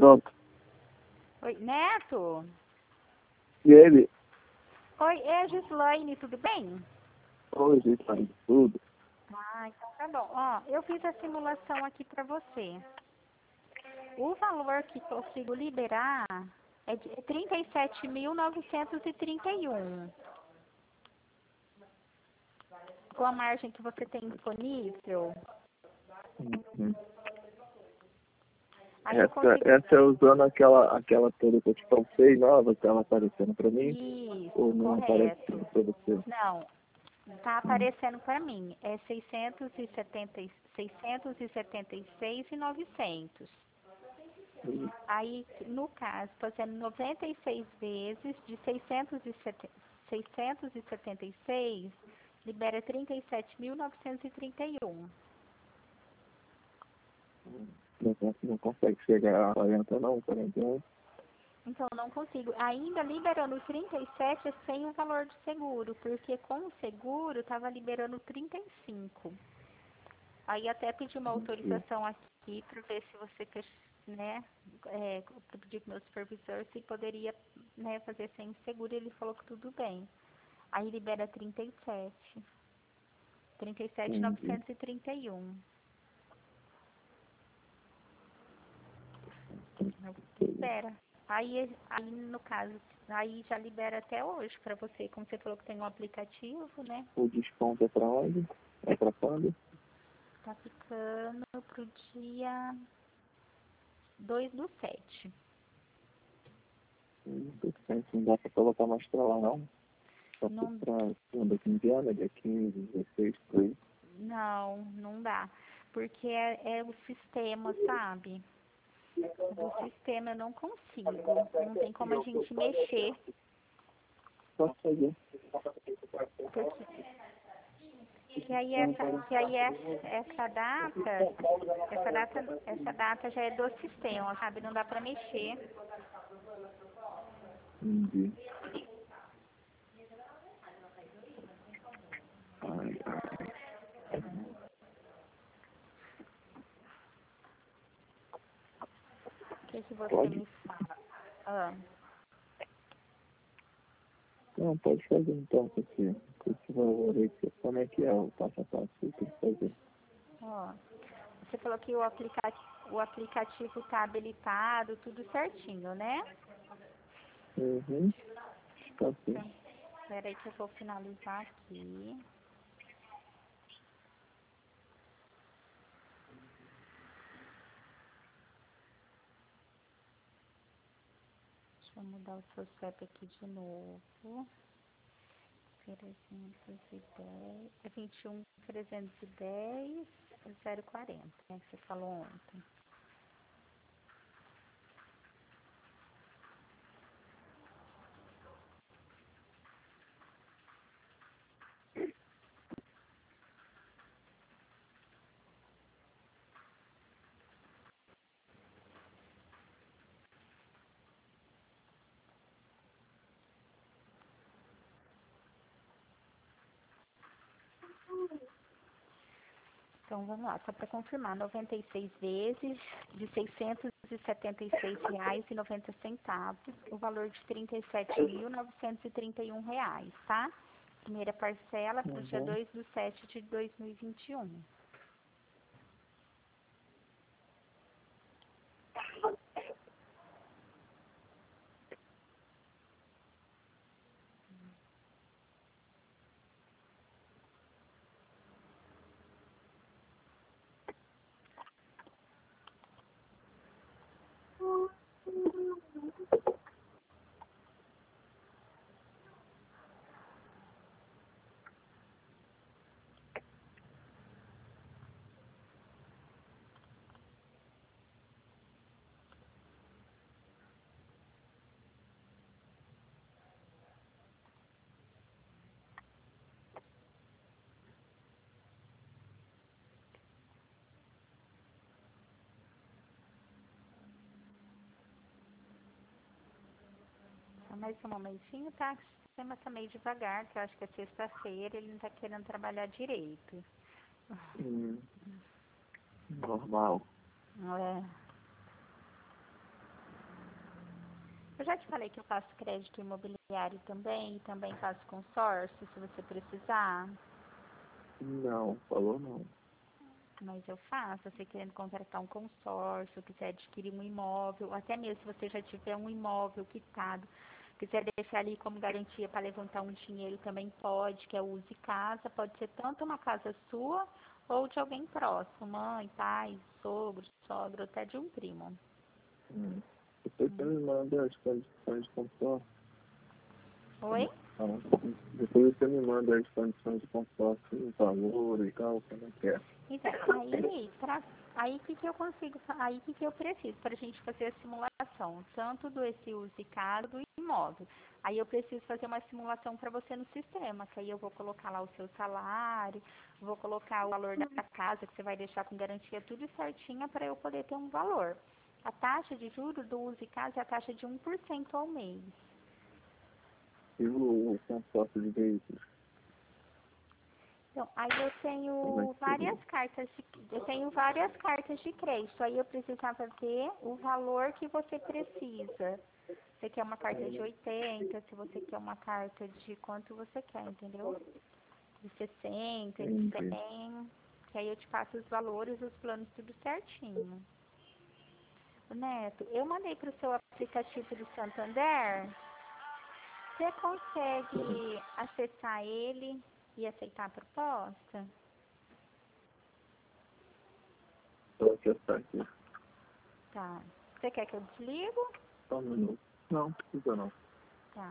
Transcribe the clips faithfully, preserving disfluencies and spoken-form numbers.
Pronto. Oi, Neto? E ele? Oi, é Gislaine, tudo bem? Oi, gente, faz tudo. Ah, então tá bom. Ó, eu fiz a simulação aqui pra você. O valor que consigo liberar é de trinta e sete mil novecentos e trinta e um. Com a margem que você tem disponível. Uhum. Aí eu Essa, consigo... essa é usando aquela, aquela toda que eu te passei, nova, que estava aparecendo para mim, ou Isso, não correto. aparecendo para você? Não, tá Hum. aparecendo para mim. É seiscentos e setenta, seiscentos e setenta e seis e novecentos. Hum. Aí, no caso, fazendo noventa e seis vezes de seiscentos e setenta e seis, libera trinta e sete mil novecentos e trinta e um. Não, não consegue chegar a quarenta não, quarenta e um. Então, não consigo. Ainda liberando trinta e sete é sem o valor do seguro, porque com o seguro estava liberando trinta e cinco. Aí até pedi uma autorização aqui para ver se você quer, né, é, para pedir para o meu supervisor se poderia, né, fazer sem o seguro. Ele falou que tudo bem. Aí libera trinta e sete. trinta e sete mil Entendi. novecentos e trinta e um. Libera. Aí, aí, no caso, aí já libera até hoje para você. Como você falou que tem um aplicativo, né? O desconto é para onde? É para quando? Tá ficando pro dia dois do sete. Hum, Não dá para colocar mais para lá, não? Só Não, para segunda quinzena, dia quinze, dezesseis, por aí. não, não dá. Porque é, é o sistema, sabe? Do sistema eu não consigo. Não tem como a gente mexer. Posso fazer. Porque que aí essa, que aí essa, essa data, essa data, essa data já é do sistema, sabe? Não dá pra mexer. Entendi. Ai, ai. O que que você Pode? me fala? Ah, Não, pode fazer então, porque com esse valor aí, que- como é que é o passo a passo que tem que fazer? ó. Você falou que o aplicativo, o aplicativo tá habilitado, tudo certinho, né? Uhum. Tá sim. Então, espera aí que eu vou finalizar aqui. Deixa eu mudar o seu C E P aqui de novo. trezentos e dez, é vinte e um, trezentos e dez, zero quarenta, né, que você falou ontem. Então, vamos lá, só para confirmar, noventa e seis vezes de seiscentos e setenta e seis reais e noventa centavos, o valor de trinta e sete mil novecentos e trinta e um reais, tá? Primeira parcela para o dia Uhum. dois do sete de dois mil e vinte e um. Só mais um momentinho, tá? O sistema tá meio devagar, que eu acho que é sexta-feira, ele não tá querendo trabalhar direito. Hum, normal. É. Eu já te falei que eu faço crédito imobiliário também, e também faço consórcio, se você precisar. Não, falou não. Mas eu faço, você querendo contratar um consórcio, quiser adquirir um imóvel, até mesmo se você já tiver um imóvel quitado, quiser deixar ali como garantia para levantar um dinheiro, também pode, que é o Use Casa, pode ser tanto uma casa sua ou de alguém próximo, mãe, pai, sogro, sogra, até de um primo. Hum. Depois você me manda as condições de consórcio. Oi? Então, depois você me manda as condições de consórcio, o valor e tal, como é que é. Então, aí, pra, aí que que eu consigo, fa- aí que que eu preciso para a gente fazer a simulação, tanto do esse Use Casa do imóvel. Aí eu preciso fazer uma simulação para você no sistema, que aí eu vou colocar lá o seu salário, vou colocar o valor da casa que você vai deixar com garantia, tudo certinho para eu poder ter um valor. A taxa de juros do Use Casa é a taxa de um por cento ao mês. E o, o consórcio de veículos, Então, aí eu como é tenho que seria? várias cartas de, eu tenho várias cartas de crédito. Aí eu precisava ver o valor que você precisa. Você quer uma carta de oitenta, se você quer uma carta de quanto você quer, entendeu? De sessenta, de Entendi. cem. Que aí eu te passo os valores, os planos, tudo certinho. Neto, eu mandei para o seu aplicativo do Santander. Você consegue acessar ele e aceitar a proposta? Vou acessar aqui. Tá. Você quer que eu desligo? Só um minuto. Não, precisa não. Tá.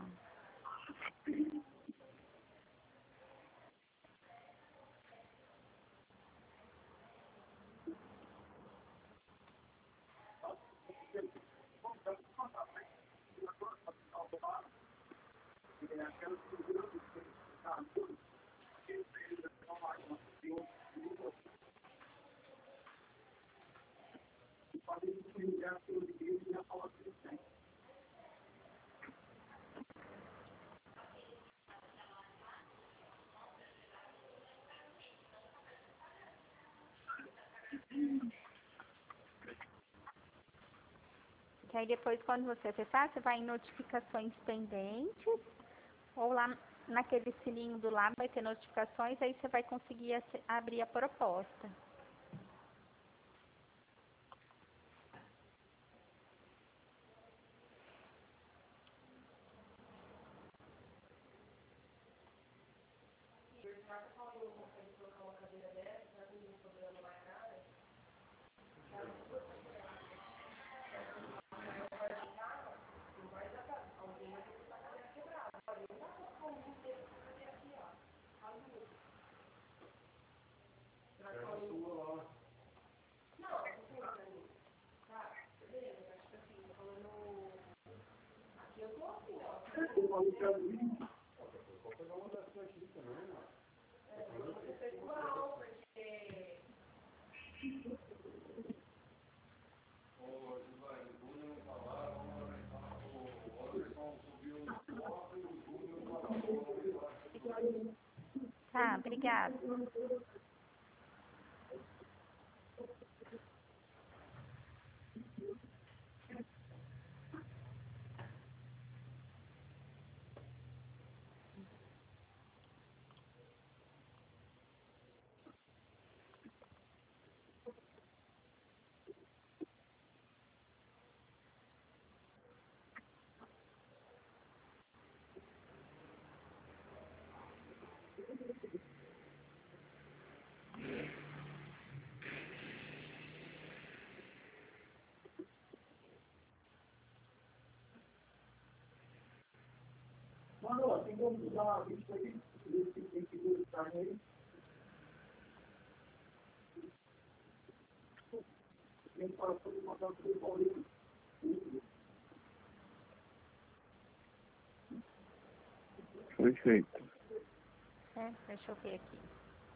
Que aí depois, quando você acessar, você vai em notificações pendentes, ou lá naquele sininho do lado vai ter notificações, aí você vai conseguir ace- abrir a proposta. Tá, obrigada. Mano, tem como dar uma vista aí? Tem que buscar nele. Tem que falar sobre uma coisa do Paulinho. Perfeito. É, deixa eu ver aqui.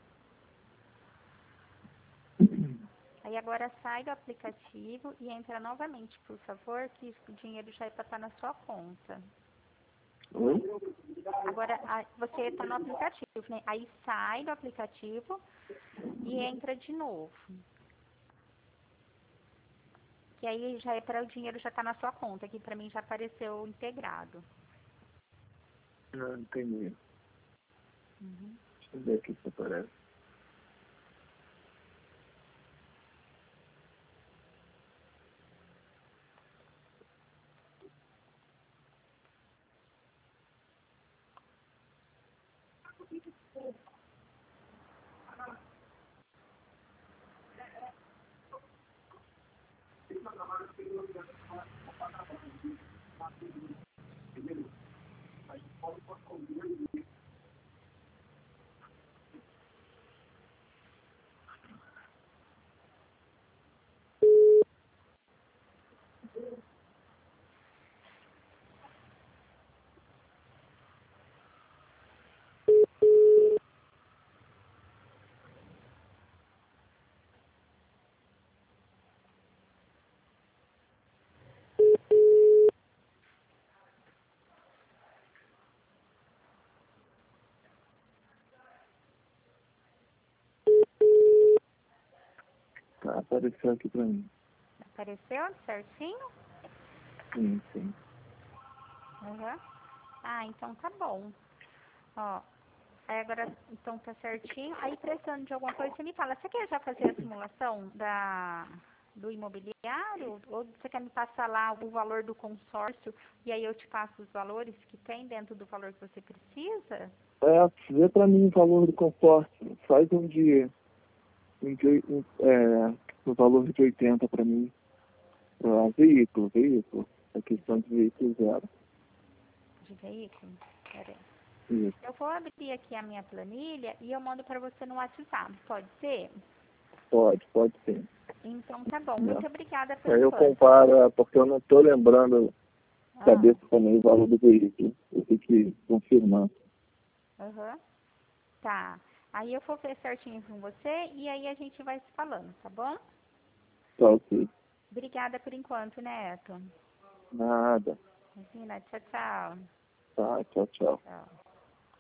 Aí agora sai do aplicativo e entra novamente, por favor, que o dinheiro já é para estar na sua conta. Oi? Agora, a- você está no aplicativo, né? Aí sai do aplicativo e entra de novo. Que aí já é para o dinheiro já tá na sua conta, que para mim já apareceu integrado. Não entendi. Uhum. Deixa eu ver aqui se aparece. Tá, apareceu aqui pra mim. Apareceu certinho? Sim, sim. Uhum. Ah, então tá bom. Ó, aí agora, então tá certinho. Aí precisando de alguma coisa, você me fala. Você quer já fazer a simulação da, do imobiliário? Ou você quer me passar lá o valor do consórcio e aí eu te passo os valores que tem dentro do valor que você precisa? É, vê pra mim o valor do consórcio. Faz um de, um de um, é, o valor de oitenta pra mim. Ah, veículo, veículo. A questão de veículo zero. De veículo? Pera aí. Isso. Eu vou abrir aqui a minha planilha e eu mando para você no WhatsApp. Pode ser? Pode, pode sim. Então tá bom. Né? Muito obrigada por Aí eu enquanto. comparo, é, porque eu não estou lembrando de Ah, cabeça também o valor do veículo. Eu tenho que confirmar. aham. Tá. Aí eu vou ver certinho com você e aí a gente vai se falando, tá bom? Tá ok. Obrigada por enquanto, Neto. Nada. Imagina, tchau, tchau. Tá, tchau, tchau. Tchau.